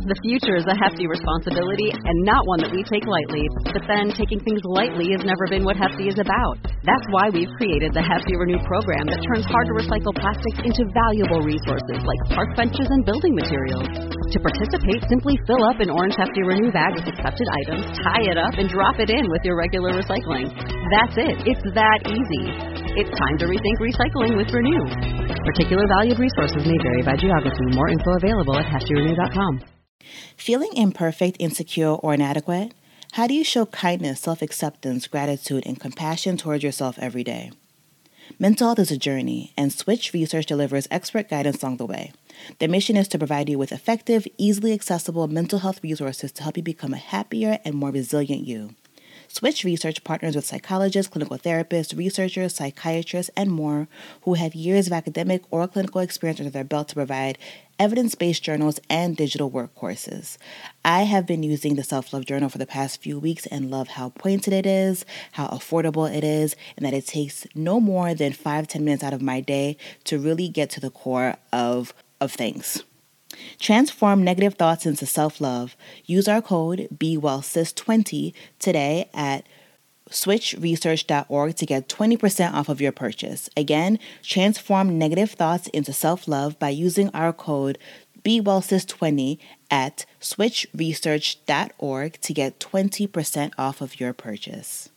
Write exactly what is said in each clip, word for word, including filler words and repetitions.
The future is a hefty responsibility and not one that we take lightly. But then taking things lightly has never been what Hefty is about. That's why we've created the Hefty Renew program that turns hard-to-recycle plastics into valuable resources like park benches and building materials. To participate, simply fill up an orange Hefty Renew bag with accepted items, tie it up, and drop it in with your regular recycling. That's it. It's that easy. It's time to rethink recycling with Renew. Particular valued resources may vary by geography. More info available at hefty renew dot com. Feeling imperfect, insecure, or inadequate? How do you show kindness, self-acceptance, gratitude, and compassion towards yourself every day? Mental health is a journey, and Switch Research delivers expert guidance along the way. Their mission is to provide you with effective, easily accessible mental health resources to help you become a happier and more resilient you. Switch Research partners with psychologists, clinical therapists, researchers, psychiatrists, and more who have years of academic or clinical experience under their belt to provide evidence-based journals and digital work courses. I have been using the Self-Love Journal for the past few weeks and love how pointed it is, how affordable it is, and that it takes no more than five to ten minutes out of my day to really get to the core of, of things. Transform negative thoughts into self-love. Use our code be well sis twenty today at switch research dot org to get twenty percent off of your purchase. Again, transform negative thoughts into self-love by using our code be well sis twenty at switch research dot org to get twenty percent off of your purchase.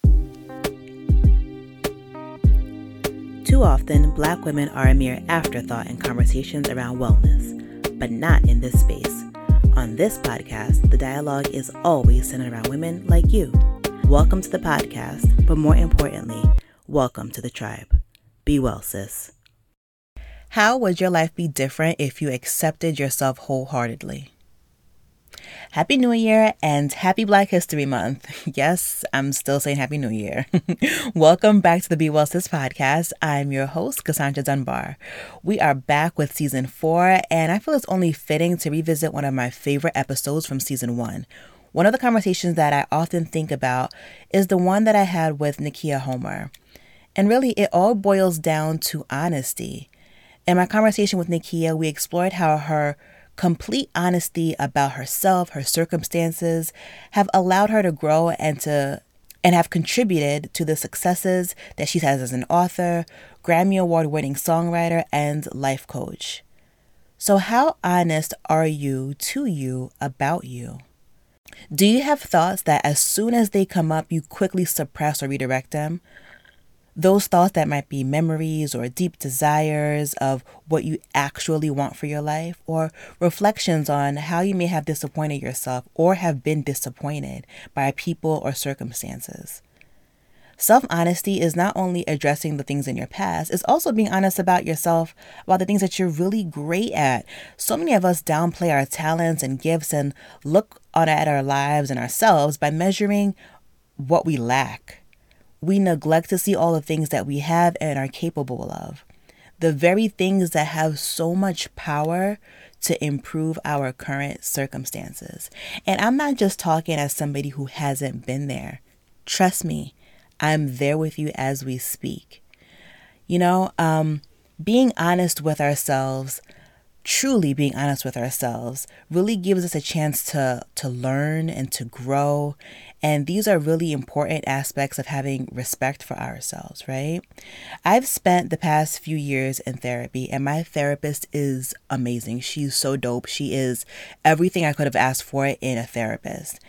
Too often, Black women are a mere afterthought in conversations around wellness, but not in this space. On this podcast, the dialogue is always centered around women like you. Welcome to the podcast, but more importantly, welcome to the tribe. Be well, sis. How would your life be different if you accepted yourself wholeheartedly? Happy New Year and Happy Black History Month. Yes, I'm still saying Happy New Year. Welcome back to the Be Well Sis podcast. I'm your host, Cassandra Dunbar. We are back with season four, and I feel it's only fitting to revisit one of my favorite episodes from season one. One of the conversations that I often think about is the one that I had with Nakia Homer. And really, it all boils down to honesty. In my conversation with Nakia, we explored how her complete honesty about herself, her circumstances, have allowed her to grow and to and have contributed to the successes that she has as an author, Grammy Award-winning songwriter, and life coach. So how honest are you to you about you? Do you have thoughts that as soon as they come up, you quickly suppress or redirect them? Those thoughts that might be memories or deep desires of what you actually want for your life, or reflections on how you may have disappointed yourself or have been disappointed by people or circumstances. Self-honesty is not only addressing the things in your past, it's also being honest about yourself, about the things that you're really great at. So many of us downplay our talents and gifts and look on at our lives and ourselves by measuring what we lack. We neglect to see all the things that we have and are capable of. The very things that have so much power to improve our current circumstances. And I'm not just talking as somebody who hasn't been there. Trust me, I'm there with you as we speak. You know, um, being honest with ourselves, truly being honest with ourselves, really gives us a chance to, to learn and to grow. And these are really important aspects of having respect for ourselves, right? I've spent the past few years in therapy, and my therapist is amazing. She's so dope. She is everything I could have asked for in a therapist.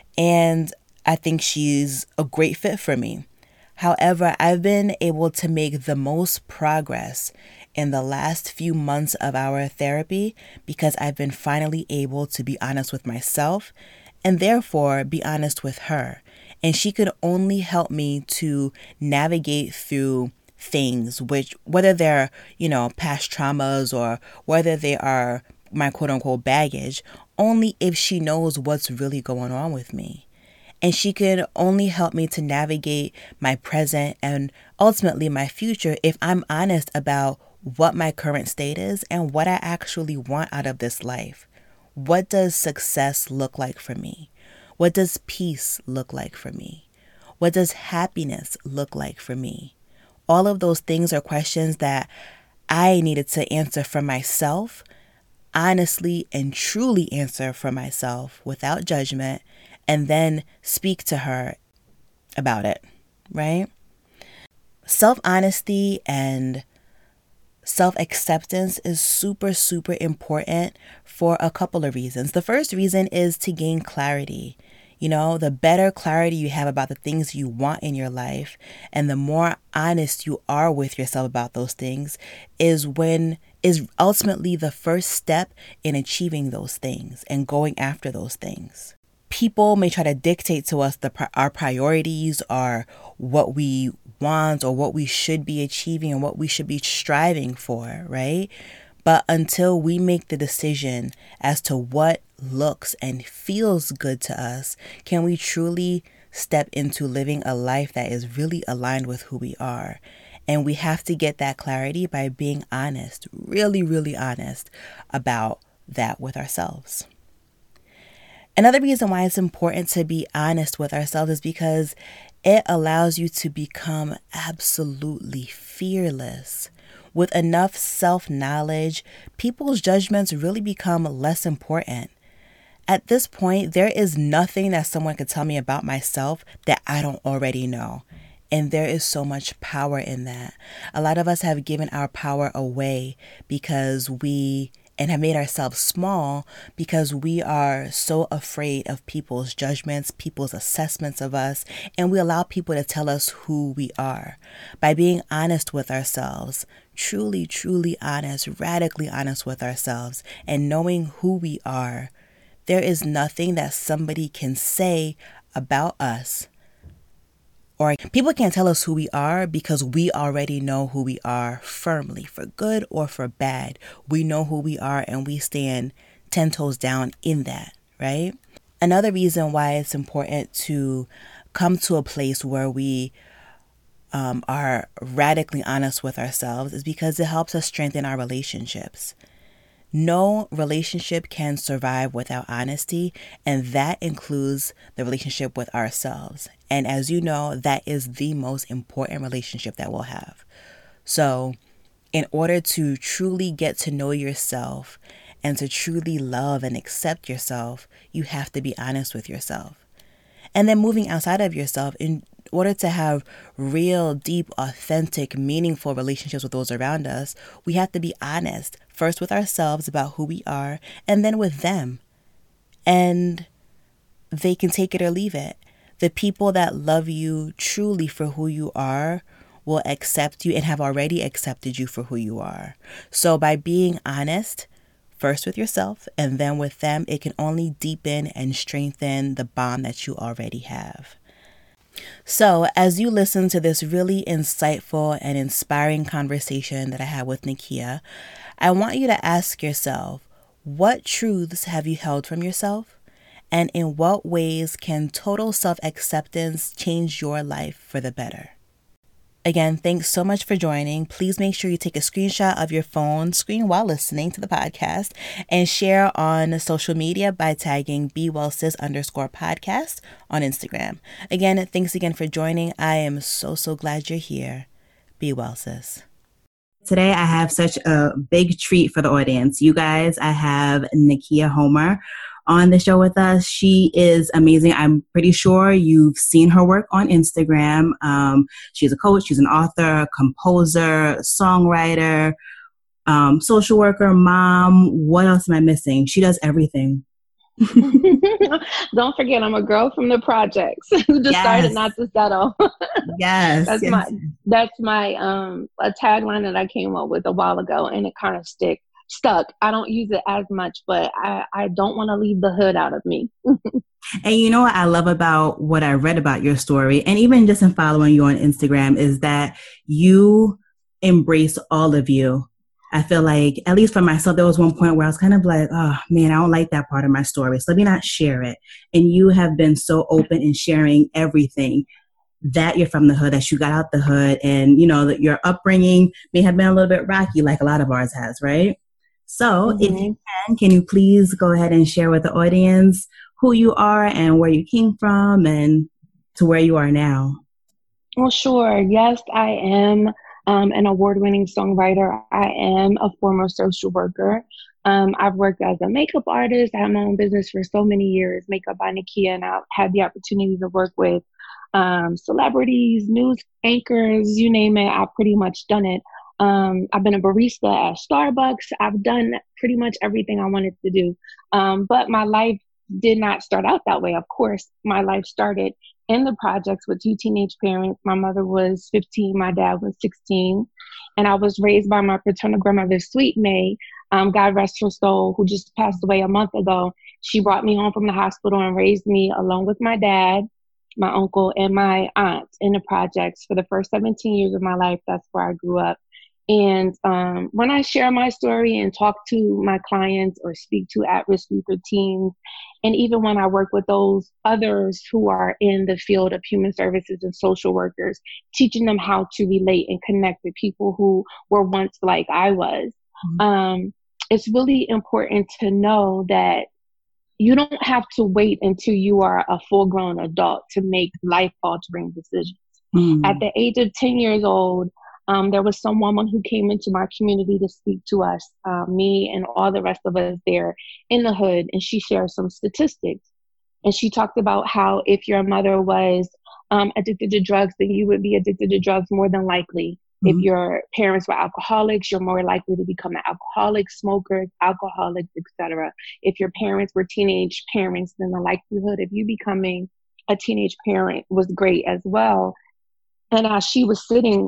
And I think she's a great fit for me. However, I've been able to make the most progress in the last few months of our therapy because I've been finally able to be honest with myself and therefore be honest with her. And she could only help me to navigate through things, which whether they're, you know, past traumas or whether they are my quote unquote baggage, only if she knows what's really going on with me. And she could only help me to navigate my present and ultimately my future if I'm honest about what my current state is and what I actually want out of this life. What does success look like for me? What does peace look like for me? What does happiness look like for me? All of those things are questions that I needed to answer for myself. honestly and truly answer for myself without judgment, and then speak to her about it, right? Self-honesty and self-acceptance is super, super important for a couple of reasons. The first reason is to gain clarity. You know, the better clarity you have about the things you want in your life, and the more honest you are with yourself about those things, is when is ultimately the first step in achieving those things and going after those things. People may try to dictate to us the our priorities, or what we want, or what we should be achieving, and what we should be striving for, right? But until we make the decision as to what looks and feels good to us, can we truly step into living a life that is really aligned with who we are. And we have to get that clarity by being honest, really, really honest about that with ourselves. Another reason why it's important to be honest with ourselves is because it allows you to become absolutely fearless. With enough self-knowledge, people's judgments really become less important. At this point, there is nothing that someone could tell me about myself that I don't already know. And there is so much power in that. A lot of us have given our power away because we and have made ourselves small because we are so afraid of people's judgments, people's assessments of us, and we allow people to tell us who we are. By being honest with ourselves, truly, truly honest, radically honest with ourselves, and knowing who we are, there is nothing that somebody can say about us, or people can't tell us who we are, because we already know who we are firmly, for good or for bad. We know who we are, and we stand ten toes down in that, right? Another reason why it's important to come to a place where we um, are radically honest with ourselves is because it helps us strengthen our relationships. No relationship can survive without honesty, and that includes the relationship with ourselves. And as you know, that is the most important relationship that we'll have. So in order to truly get to know yourself and to truly love and accept yourself, you have to be honest with yourself. And then moving outside of yourself, in order to have real, deep, authentic, meaningful relationships with those around us, we have to be honest, first with ourselves about who we are, and then with them. And they can take it or leave it. The people that love you truly for who you are will accept you and have already accepted you for who you are. So by being honest, first with yourself and then with them, it can only deepen and strengthen the bond that you already have. So as you listen to this really insightful and inspiring conversation that I had with Nakia, I want you to ask yourself, what truths have you held from yourself? And in what ways can total self-acceptance change your life for the better? Again, thanks so much for joining. Please make sure you take a screenshot of your phone screen while listening to the podcast and share on social media by tagging BeWellSis underscore podcast on Instagram. Again, thanks again for joining. I am so, so glad you're here. Be well, sis. Today, I have such a big treat for the audience. You guys, I have Nakia Homer on the show with us. She is amazing. I'm pretty sure you've seen her work on Instagram. Um, she's a coach, she's an author, composer, songwriter, um, social worker, mom. What else am I missing? She does everything. Don't forget, I'm a girl from the projects who decided yes. not to settle. yes, that's yes. my that's my um a tagline that I came up with a while ago, and it kind of stick. stuck. I don't use it as much, but I, I don't want to leave the hood out of me. And you know what I love about what I read about your story, and even just in following you on Instagram, is that you embrace all of you. I feel like, at least for myself, there was one point where I was kind of like, oh man, I don't like that part of my story, so let me not share it. And you have been so open in sharing everything, that you're from the hood, that you got out the hood, and you know that your upbringing may have been a little bit rocky, like a lot of ours has, right? So mm-hmm. if you can, can you please go ahead and share with the audience who you are and where you came from and to where you are now? Well, sure. Yes, I am um, an award-winning songwriter. I am a former social worker. Um, I've worked as a makeup artist. I had my own business for so many years, Makeup by Nakia, and I've had the opportunity to work with um, celebrities, news anchors, you name it. I've pretty much done it. Um, I've been a barista at Starbucks. I've done pretty much everything I wanted to do. Um, but my life did not start out that way. Of course, my life started in the projects with two teenage parents. My mother was fifteen, my dad was sixteen, and I was raised by my paternal grandmother, Sweet May, um, God rest her soul, who just passed away a month ago. She brought me home from the hospital and raised me along with my dad, my uncle, and my aunt in the projects for the first seventeen years of my life. That's where I grew up. And um, when I share my story and talk to my clients or speak to at-risk youth or teens, and even when I work with those others who are in the field of human services and social workers, teaching them how to relate and connect with people who were once like I was, mm-hmm. um, it's really important to know that you don't have to wait until you are a full-grown adult to make life-altering decisions. Mm-hmm. At the age of ten years old, Um, there was some woman who came into my community to speak to us, uh, me and all the rest of us there in the hood, and she shared some statistics. And she talked about how if your mother was um, addicted to drugs, then you would be addicted to drugs more than likely. Mm-hmm. If your parents were alcoholics, you're more likely to become an alcoholic, smokers, alcoholics, et cetera. If your parents were teenage parents, then the likelihood of you becoming a teenage parent was great as well. And as she was sitting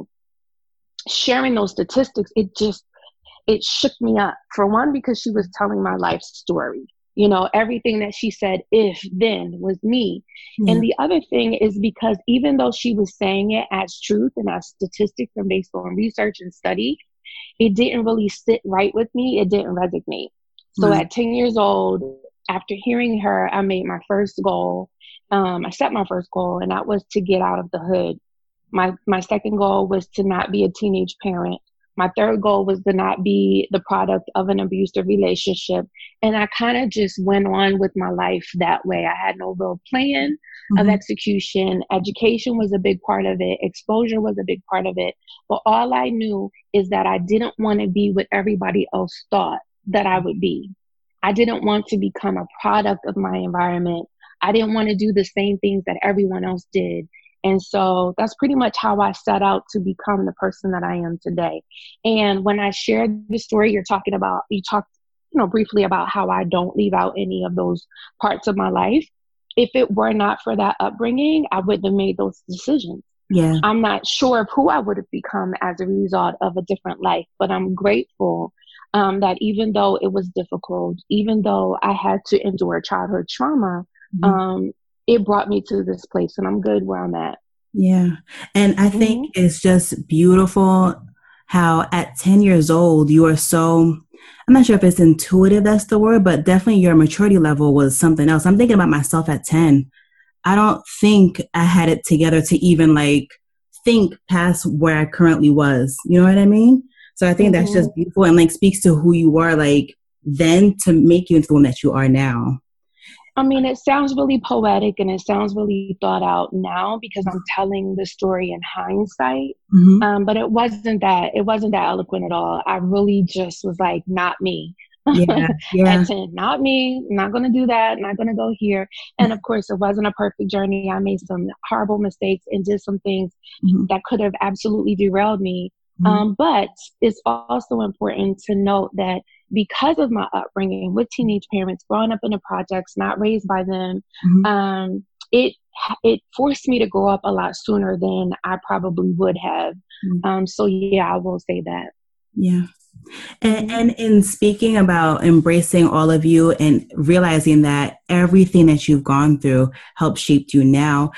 sharing those statistics, it just, it shook me up. For one, because she was telling my life story. You know, everything that she said, if, then, was me. Mm-hmm. And the other thing is because even though she was saying it as truth and as statistics and based on research and study, it didn't really sit right with me. It didn't resonate. So mm-hmm. at ten years old, after hearing her, I made my first goal. Um, I set my first goal, and that was to get out of the hood. My my second goal was to not be a teenage parent. My third goal was to not be the product of an abusive relationship. And I kind of just went on with my life that way. I had no real plan mm-hmm. of execution. Education was a big part of it. Exposure was a big part of it. But all I knew is that I didn't want to be what everybody else thought that I would be. I didn't want to become a product of my environment. I didn't want to do the same things that everyone else did. And so that's pretty much how I set out to become the person that I am today. And when I shared the story you're talking about, you talked, you know, briefly about how I don't leave out any of those parts of my life. If it were not for that upbringing, I wouldn't have made those decisions. Yeah. I'm not sure of who I would have become as a result of a different life, but I'm grateful um, that even though it was difficult, even though I had to endure childhood trauma, mm-hmm. um, it brought me to this place, and I'm good where I'm at. Yeah. And I think mm-hmm. it's just beautiful how at ten years old, you are so, I'm not sure if it's intuitive, that's the word, but definitely your maturity level was something else. I'm thinking about myself at ten. I don't think I had it together to even like think past where I currently was. You know what I mean? So I think mm-hmm. that's just beautiful and like speaks to who you were like then to make you into the one that you are now. I mean, it sounds really poetic and it sounds really thought out now because I'm telling the story in hindsight. Mm-hmm. Um, but it wasn't that, it wasn't that eloquent at all. I really just was like, not me. Yeah, yeah. At ten, not me, not going to do that, not going to go here. And of course, it wasn't a perfect journey. I made some horrible mistakes and did some things mm-hmm. that could have absolutely derailed me. Mm-hmm. Um, but it's also important to note that because of my upbringing with teenage parents, growing up in the projects, not raised by them, mm-hmm. um, it it forced me to grow up a lot sooner than I probably would have. Mm-hmm. Um, so yeah, I will say that. Yeah. And, and in speaking about embracing all of you and realizing that everything that you've gone through helped shape you now,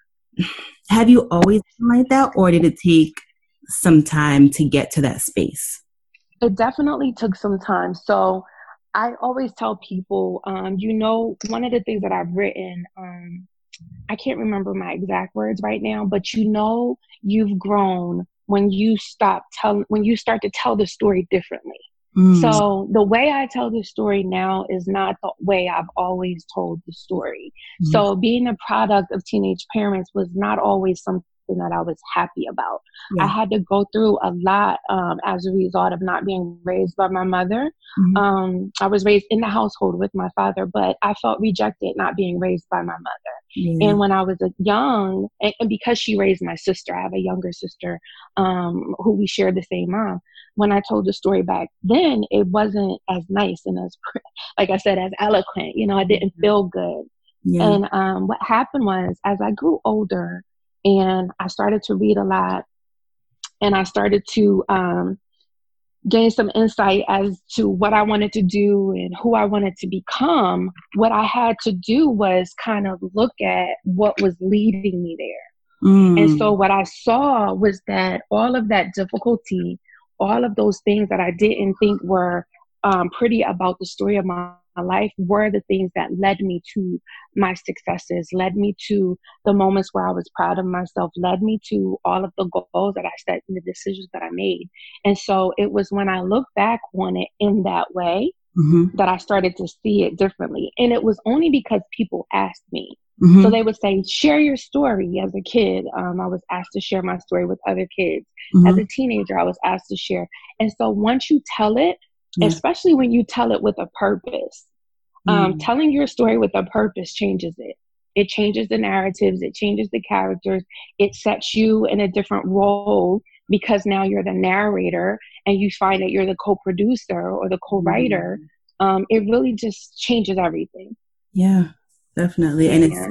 have you always been like that, or did it take some time to get to that space? It definitely took some time. So I always tell people, um, you know, one of the things that I've written, um, I can't remember my exact words right now, but you know, you've grown when you stop telling, when you start to tell the story differently. Mm. So the way I tell the story now is not the way I've always told the story. Mm. So being a product of teenage parents was not always something something that I was happy about. Yeah. I had to go through a lot um, as a result of not being raised by my mother. Mm-hmm. Um, I was raised in the household with my father, but I felt rejected not being raised by my mother. Yeah. And when I was young, and, and because she raised my sister, I have a younger sister um, who we share the same mom. When I told the story back then, it wasn't as nice and as, like I said, as eloquent. You know, I didn't feel good. Yeah. And um, what happened was, as I grew older and I started to read a lot, and I started to um, gain some insight as to what I wanted to do and who I wanted to become, what I had to do was kind of look at what was leading me there. Mm. And so what I saw was that all of that difficulty, all of those things that I didn't think were um, pretty about the story of my, my life were the things that led me to my successes, led me to the moments where I was proud of myself, led me to all of the goals that I set and the decisions that I made. And so it was when I look back on it in that way mm-hmm. that I started to see it differently. And it was only because people asked me. Mm-hmm. So they would say, share your story. As a kid, um, I was asked to share my story with other kids. Mm-hmm. As a teenager, I was asked to share. And so once you tell it, yeah. especially when you tell it with a purpose, mm-hmm. um, telling your story with a purpose changes it. It changes the narratives. It changes the characters. It sets you in a different role because now you're the narrator and you find that you're the co-producer or the co-writer. Mm-hmm. Um, it really just changes everything. Yeah. Definitely. And it's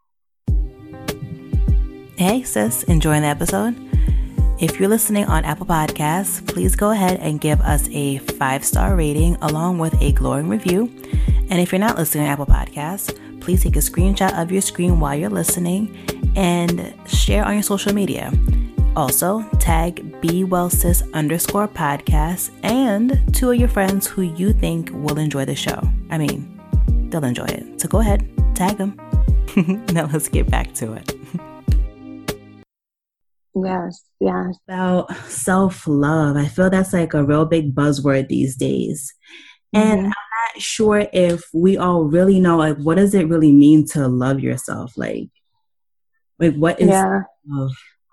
Hey sis, enjoying the episode? If you're listening on Apple Podcasts, please go ahead and give us a five-star rating along with a glowing review. And if you're not listening on Apple Podcasts, please take a screenshot of your screen while you're listening and share on your social media. Also, tag BeWellSis underscore podcast and two of your friends who you think will enjoy the show. I mean, they'll enjoy it. So go ahead. Tag them. Now let's get back to it. Yes, yes. About self-love. I feel that's like a real big buzzword these days. Mm-hmm. And I'm not sure if we all really know, like, what does it really mean to love yourself? Like, like what is yeah. love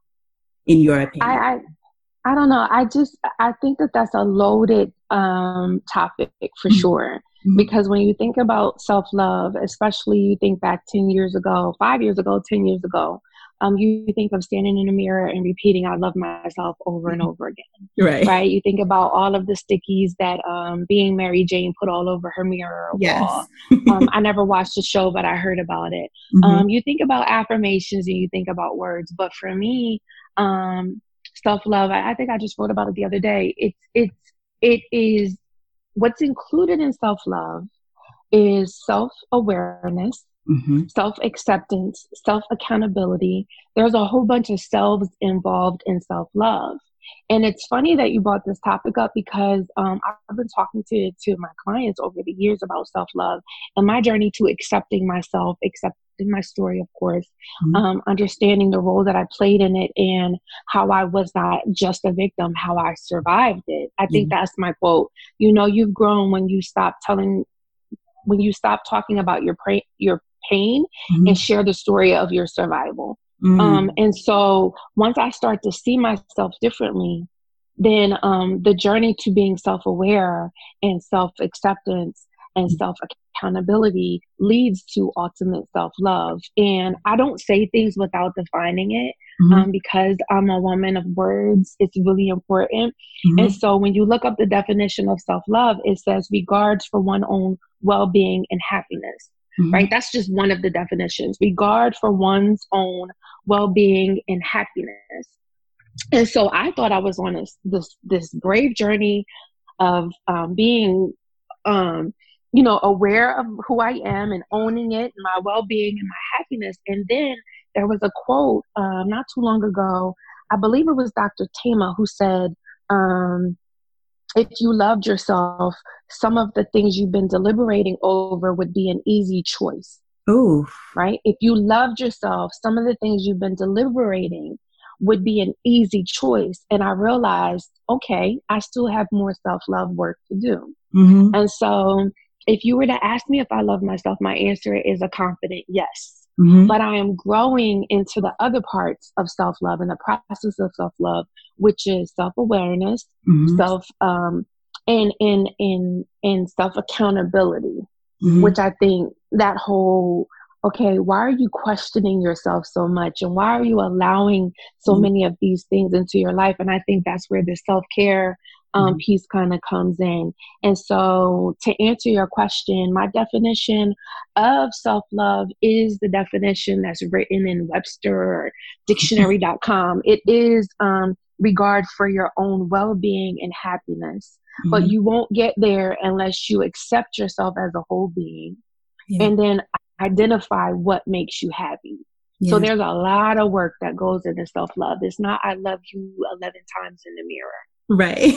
in your opinion? I, I I don't know. I just, I think that that's a loaded um, topic for mm-hmm. sure. Mm-hmm. Because when you think about self-love, especially you think back ten years ago, five years ago, ten years ago, um, you think of standing in the mirror and repeating, I love myself over and over again. Right. Right. You think about all of the stickies that um, Being Mary Jane put all over her mirror yes. wall. um, I never watched the show, but I heard about it. Mm-hmm. Um, you think about affirmations and you think about words. But for me, um, self-love, I, I think I just wrote about it the other day. It's, it's, it is, what's included in self-love is self-awareness, mm-hmm. self-acceptance, self-accountability. There's a whole bunch of selves involved in self-love. And it's funny that you brought this topic up because um, I've been talking to, to my clients over the years about self-love and my journey to accepting myself, accepting my story, of course, mm-hmm. um, understanding the role that I played in it and how I was not just a victim, how I survived it. I think mm-hmm. that's my quote. You know, you've grown when you stop telling, when you stop talking about your pra- your pain mm-hmm. and share the story of your survival. Mm-hmm. Um, and so once I start to see myself differently, then um, the journey to being self-aware and self-acceptance and mm-hmm. self-accountability leads to ultimate self-love. And I don't say things without defining it mm-hmm. um, because I'm a woman of words. It's really important. Mm-hmm. And so when you look up the definition of self-love, it says regards for one's own well-being and happiness. Mm-hmm. Right? That's just one of the definitions. Regard for one's own well-being and happiness. And so I thought I was on this this, this brave journey of um, being, um, you know, aware of who I am and owning it, my well-being and my happiness. And then there was a quote um, not too long ago. I believe it was Doctor Tama who said, um, if you loved yourself, some of the things you've been deliberating over would be an easy choice. Ooh. Right? If you loved yourself, some of the things you've been deliberating would be an easy choice. And I realized, okay, I still have more self-love work to do. Mm-hmm. And so if you were to ask me if I love myself, my answer is a confident yes. Mm-hmm. but I am growing into the other parts of self-love and the process of self-love, which is self-awareness, Mm-hmm. self, um, and, and, and, and self-accountability, Mm-hmm. which I think that whole, okay, why are you questioning yourself so much? And why are you allowing so Mm-hmm. many of these things into your life? And I think that's where the self-care um, Mm-hmm. piece kind of comes in. And so to answer your question, my definition of self-love is the definition that's written in Webster or dictionary dot com. It is um, regard for your own well-being and happiness. Mm-hmm. But you won't get there unless you accept yourself as a whole being. Yeah. And then identify what makes you happy. Yeah. So there's a lot of work that goes into self-love. It's not, I love you eleven times in the mirror. Right.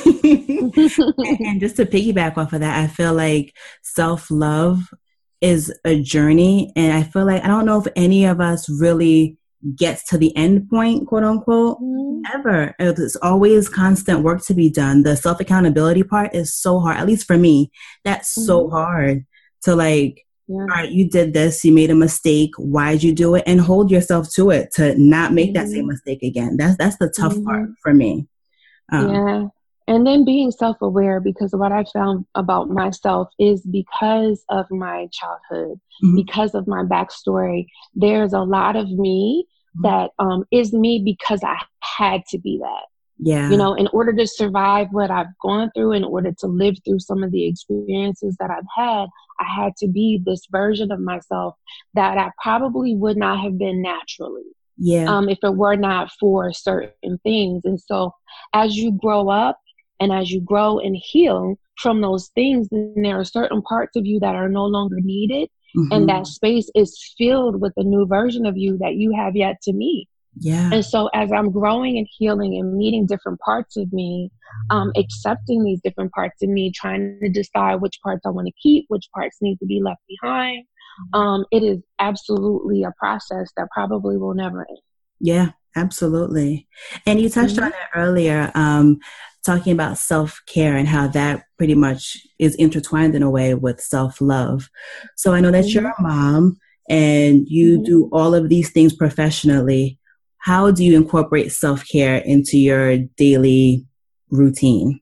and, and just to piggyback off of that, I feel like self-love is a journey. And I feel like, I don't know if any of us really gets to the end point, quote unquote, mm-hmm. ever. It's always constant work to be done. The self-accountability part is so hard, at least for me. That's mm-hmm. so hard to like, yeah. all right, you did this, you made a mistake. Why'd you do it? And hold yourself to it to not make mm-hmm. that same mistake again. That's that's the tough mm-hmm. part for me. Um, yeah. And then being self-aware, because what I found about myself is because of my childhood, mm-hmm. because of my backstory, there's a lot of me mm-hmm. that um, is me because I had to be that. Yeah. You know, in order to survive what I've gone through, in order to live through some of the experiences that I've had, I had to be this version of myself that I probably would not have been naturally. Yeah. Um, if it were not for certain things. And so as you grow up and as you grow and heal from those things, then there are certain parts of you that are no longer needed. Mm-hmm. And that space is filled with a new version of you that you have yet to meet. Yeah. And so as I'm growing and healing and meeting different parts of me, um, accepting these different parts of me, trying to decide which parts I want to keep, which parts need to be left behind. Um, it is absolutely a process that probably will never end. Yeah, absolutely. And you touched mm-hmm. on it earlier, um, talking about self-care and how that pretty much is intertwined in a way with self-love. So I know that mm-hmm. you're a mom and you mm-hmm. do all of these things professionally. How do you incorporate self-care into your daily routine?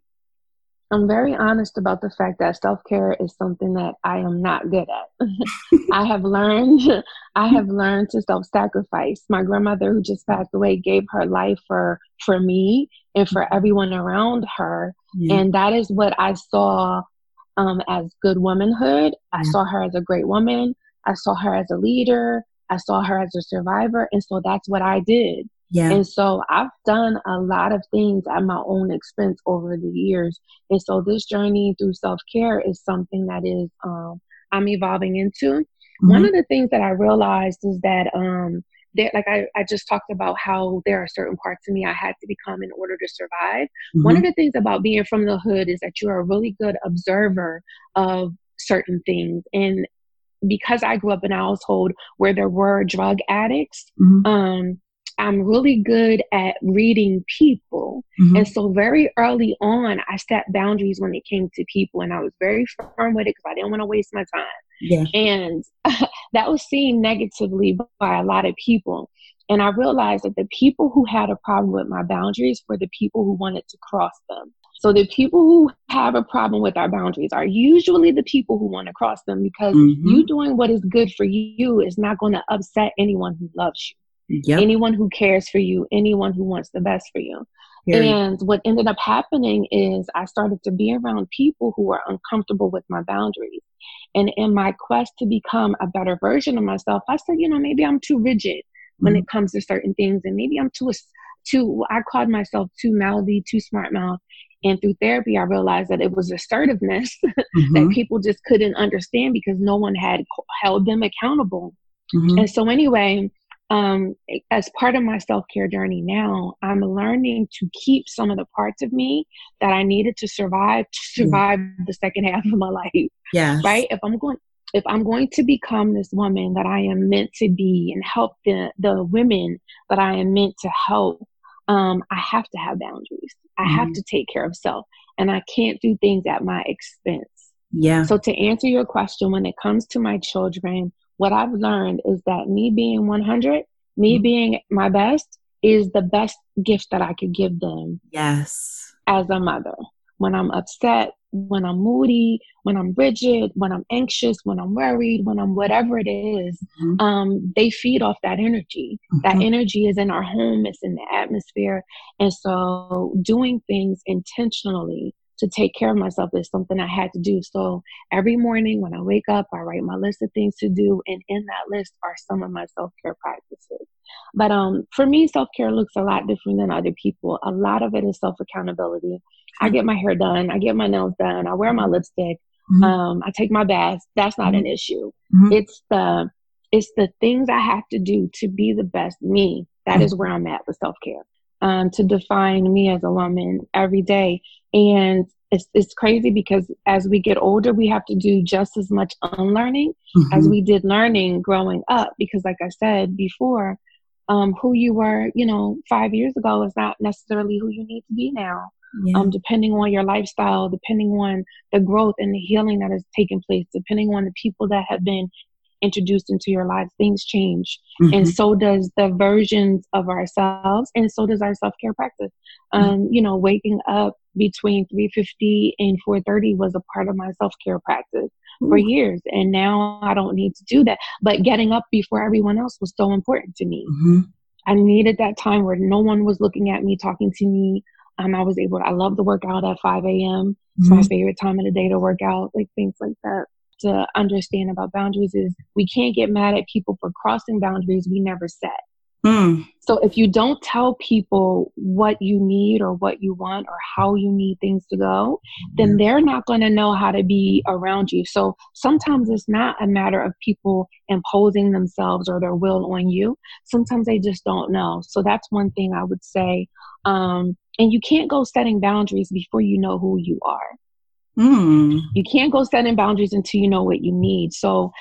I'm very honest about the fact that self-care is something that I am not good at. I have learned, I have learned to self-sacrifice. My grandmother, who just passed away, gave her life for, for me and for everyone around her. Yeah. And that is what I saw um, as good womanhood. I yeah. saw her as a great woman. I saw her as a leader. I saw her as a survivor. And so that's what I did. Yeah. And so I've done a lot of things at my own expense over the years. And so this journey through self-care is something that is, um, I'm evolving into. Mm-hmm. One of the things that I realized is that, um, there, like I, I just talked about how there are certain parts of me I had to become in order to survive. Mm-hmm. One of the things about being from the hood is that you're a really good observer of certain things. And because I grew up in a household where there were drug addicts, mm-hmm. um, I'm really good at reading people. Mm-hmm. And so very early on, I set boundaries when it came to people. And I was very firm with it because I didn't want to waste my time. Yeah. And that was seen negatively by a lot of people. And I realized that the people who had a problem with my boundaries were the people who wanted to cross them. So the people who have a problem with our boundaries are usually the people who want to cross them, because mm-hmm. you doing what is good for you is not going to upset anyone who loves you. Yep. Anyone who cares for you, anyone who wants the best for you. Very. And what ended up happening is I started to be around people who were uncomfortable with my boundaries. And in my quest to become a better version of myself, I said, you know, maybe I'm too rigid mm-hmm. when it comes to certain things. And maybe I'm too, too, I called myself too mouthy, too smart mouth. And through therapy, I realized that it was assertiveness mm-hmm. that people just couldn't understand because no one had held them accountable. Mm-hmm. And so anyway, Um, as part of my self-care journey now, I'm learning to keep some of the parts of me that I needed to survive, to survive yeah. the second half of my life. Yes. Right? If I'm going, if I'm going to become this woman that I am meant to be and help the, the women that I am meant to help, um, I have to have boundaries. I mm-hmm. have to take care of self, and I can't do things at my expense. Yeah. So to answer your question, when it comes to my children, what I've learned is that me being one hundred, me mm-hmm. being my best is the best gift that I could give them. Yes. As a mother. When I'm upset, when I'm moody, when I'm rigid, when I'm anxious, when I'm worried, when I'm whatever it is, mm-hmm. um, they feed off that energy. Mm-hmm. That energy is in our home, it's in the atmosphere. And so doing things intentionally to take care of myself is something I had to do. So every morning when I wake up, I write my list of things to do. And in that list are some of my self-care practices. But um, for me, self-care looks a lot different than other people. A lot of it is self-accountability. I get my hair done. I get my nails done. I wear my lipstick. Mm-hmm. Um, I take my bath. That's not mm-hmm. an issue. Mm-hmm. It's the it's the things I have to do to be the best me. That mm-hmm. is where I'm at with self-care. Um, to define me as a woman every day. And it's it's crazy because as we get older, we have to do just as much unlearning mm-hmm. as we did learning growing up. Because like I said before, um, who you were, you know, five years ago is not necessarily who you need to be now. Yeah. Um, depending on your lifestyle, depending on the growth and the healing that has taken place, depending on the people that have been introduced into your lives, things change. Mm-hmm. And so does the versions of ourselves, and so does our self-care practice. Um, mm-hmm. You know, waking up between three fifty and four thirty was a part of my self-care practice Ooh. For years. And now I don't need to do that. But getting up before everyone else was so important to me. Mm-hmm. I needed that time where no one was looking at me, talking to me. Um, I was able to, I love to work out at five a.m. It's mm-hmm. my favorite time of the day to work out, like things like that. To understand about boundaries is we can't get mad at people for crossing boundaries we never set. Mm. So if you don't tell people what you need or what you want or how you need things to go, then they're not going to know how to be around you. So sometimes it's not a matter of people imposing themselves or their will on you. Sometimes they just don't know. So that's one thing I would say. Um, and you can't go setting boundaries before you know who you are. Mm. You can't go setting boundaries until you know what you need. So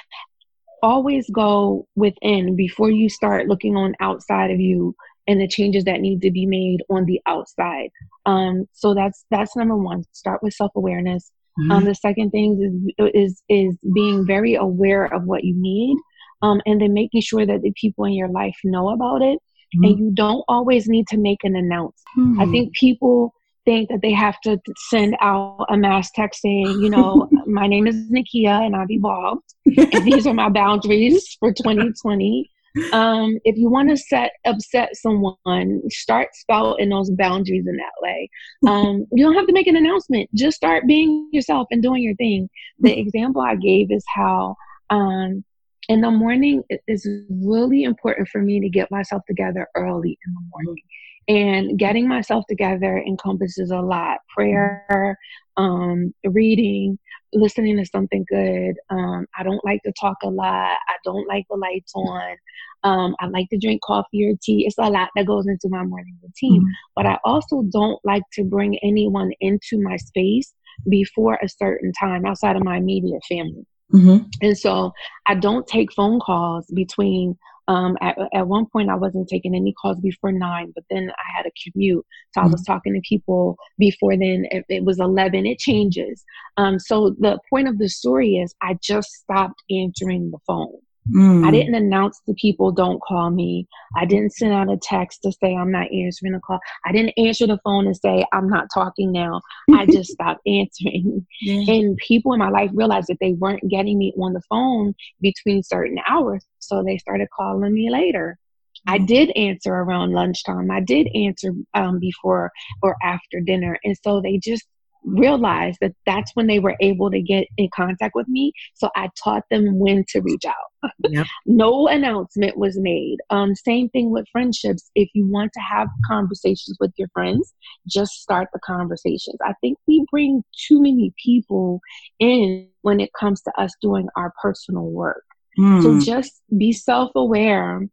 always go within before you start looking on outside of you and the changes that need to be made on the outside. Um, so that's that's number one. Start with self-awareness. Mm-hmm. Um, the second thing is is is being very aware of what you need, um, and then making sure that the people in your life know about it. Mm-hmm. And you don't always need to make an announcement. Mm-hmm. I think people think that they have to send out a mass text saying, you know, my name is Nakia and I've evolved. And these are my boundaries for twenty twenty. Um, if you want to set upset someone, start spouting those boundaries in that way. Um, you don't have to make an announcement. Just start being yourself and doing your thing. The example I gave is how um, in the morning, it is really important for me to get myself together early in the morning. And getting myself together encompasses a lot. Prayer, um, reading, listening to something good. Um, I don't like to talk a lot. I don't like the lights on. Um, I like to drink coffee or tea. It's a lot that goes into my morning routine. Mm-hmm. But I also don't like to bring anyone into my space before a certain time outside of my immediate family. Mm-hmm. And so I don't take phone calls between Um, at, at one point, I wasn't taking any calls before nine, but then I had a commute. So mm-hmm. I was talking to people before then. It, it was eleven. It changes. Um, so the point of the story is I just stopped answering the phone. Mm. I didn't announce to people, don't call me. I didn't send out a text to say I'm not answering the call. I didn't answer the phone and say I'm not talking now. I just stopped answering. Yeah. And people in my life realized that they weren't getting me on the phone between certain hours. So they started calling me later. Mm. I did answer around lunchtime. I did answer um, before or after dinner. And so they just realized that that's when they were able to get in contact with me. So I taught them when to reach out. Yep. No announcement was made. Um, same thing with friendships. If you want to have conversations with your friends, just start the conversations. I think we bring too many people in when it comes to us doing our personal work. Mm. So just be self-aware,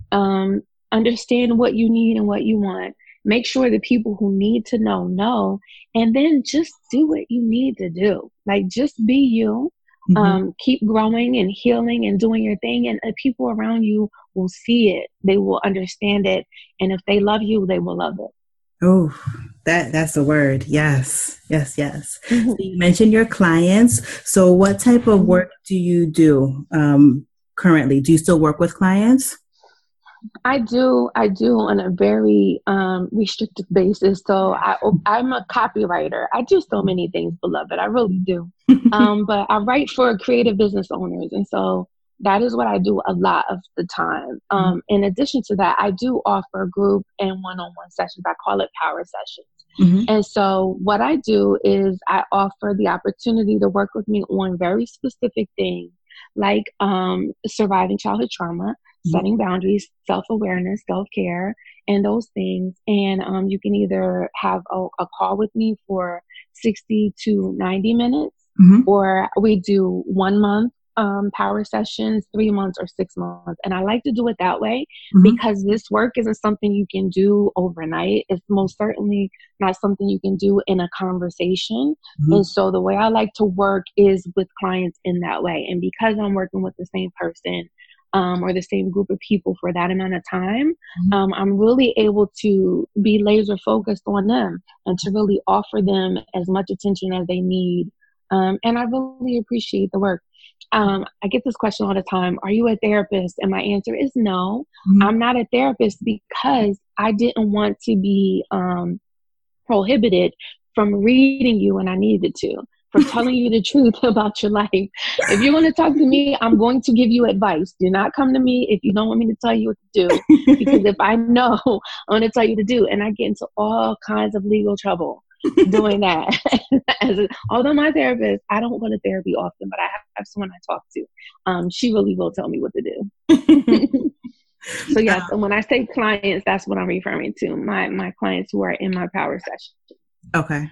um, understand what you need and what you want. Make sure the people who need to know, know, and then just do what you need to do. Like, just be you, mm-hmm. um, keep growing and healing and doing your thing. And the people around you will see it. They will understand it. And if they love you, they will love it. Oh, that that's the word. Yes, yes, yes. Mm-hmm. So you mentioned your clients. So what type of work do you do? Um, currently? Do you still work with clients? I do. I do on a very um, restricted basis. So I, I'm a copywriter. I do so many things, beloved. I really do. Um, but I write for creative business owners. And so that is what I do a lot of the time. Um, in addition to that, I do offer group and one-on-one sessions. I call it power sessions. Mm-hmm. And so what I do is I offer the opportunity to work with me on very specific things like um, surviving childhood trauma, setting boundaries, self-awareness, self-care, and those things. And um, you can either have a, a call with me for sixty to ninety minutes, mm-hmm. or we do one month um, power sessions, three months or six months. And I like to do it that way mm-hmm. because this work isn't something you can do overnight. It's most certainly not something you can do in a conversation. Mm-hmm. And so the way I like to work is with clients in that way. And because I'm working with the same person, Um, or the same group of people for that amount of time, mm-hmm. um, I'm really able to be laser focused on them and to really offer them as much attention as they need. Um, and I really appreciate the work. Um, I get this question all the time. Are you a therapist? And my answer is no. Mm-hmm. I'm not a therapist because I didn't want to be um, prohibited from reading you when I needed to, from telling you the truth about your life. If you're going to talk to me, I'm going to give you advice. Do not come to me if you don't want me to tell you what to do. Because if I know, I'm going to tell you to do. And I get into all kinds of legal trouble doing that. As a, although my therapist, I don't go to therapy often, but I have, have someone I talk to. Um, she really will tell me what to do. So yes, um, when I say clients, that's what I'm referring to. My my clients who are in my power session. Okay.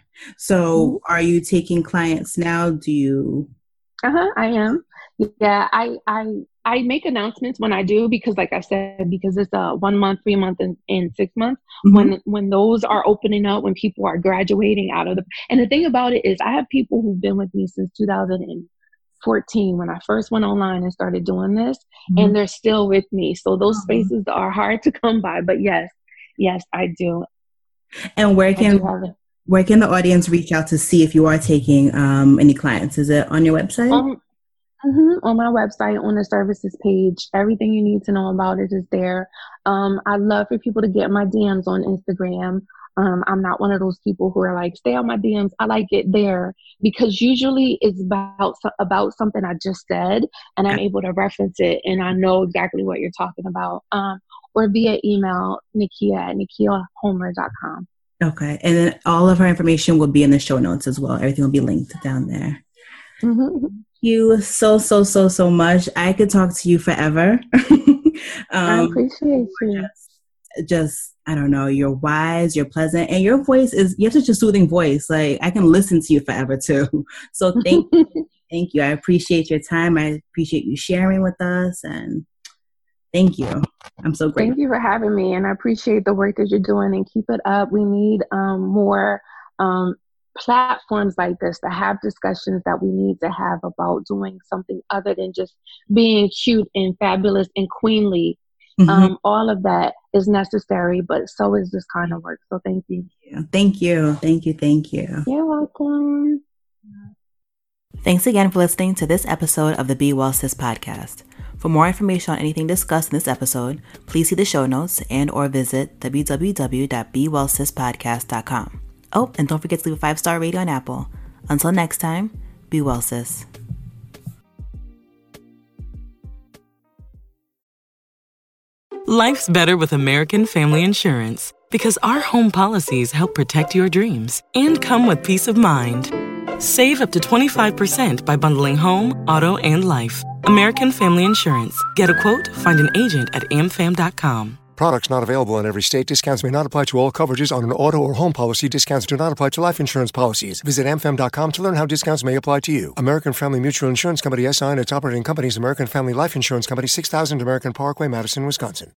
So are you taking clients now? Do you? Uh-huh, I am. Yeah, I, I, I make announcements when I do, because like I said, because it's a one month, three month, and, and six months, mm-hmm. when, when those are opening up, when people are graduating out of the, and the thing about it is I have people who've been with me since two thousand fourteen when I first went online and started doing this, mm-hmm. and they're still with me. So those mm-hmm. spaces are hard to come by, but yes, yes, I do. And where can, where can the audience reach out to see if you are taking um, any clients? Is it on your website? Um, mm-hmm, on my website, on the services page. Everything you need to know about it is there. Um, I love for people to get my D Ms on Instagram. Um, I'm not one of those people who are like, stay on my D Ms. I like it there because usually it's about about something I just said, and I'm able to reference it, and I know exactly what you're talking about. Um, or via email, Nikia at nikia homer dot com. Okay. And then all of her information will be in the show notes as well. Everything will be linked down there. Mm-hmm. Thank you so, so, so, so much. I could talk to you forever. um, I appreciate you. Just, just, I don't know, you're wise, you're pleasant, and your voice is, you have such a soothing voice. Like, I can listen to you forever too. So thank you. Thank you. I appreciate your time. I appreciate you sharing with us, and thank you. I'm so grateful. Thank you for having me, and I appreciate the work that you're doing, and keep it up. We need um, more um, platforms like this to have discussions that we need to have about doing something other than just being cute and fabulous and queenly. Mm-hmm. Um, all of that is necessary, but so is this kind of work. So thank you. Thank you. Thank you. Thank you. You're welcome. Thanks again for listening to this episode of the Be Well Sis podcast. For more information on anything discussed in this episode, please see the show notes and or visit w w w dot be well sis podcast dot com. Oh, and don't forget to leave a five-star rating on Apple. Until next time, be well, sis. Life's better with American Family Insurance because our home policies help protect your dreams and come with peace of mind. Save up to twenty-five percent by bundling home, auto, and life. American Family Insurance. Get a quote, find an agent at a m fam dot com. Products not available in every state. Discounts may not apply to all coverages on an auto or home policy. Discounts do not apply to life insurance policies. Visit a m fam dot com to learn how discounts may apply to you. American Family Mutual Insurance Company, S I and its operating companies, American Family Life Insurance Company, six thousand American Parkway, Madison, Wisconsin.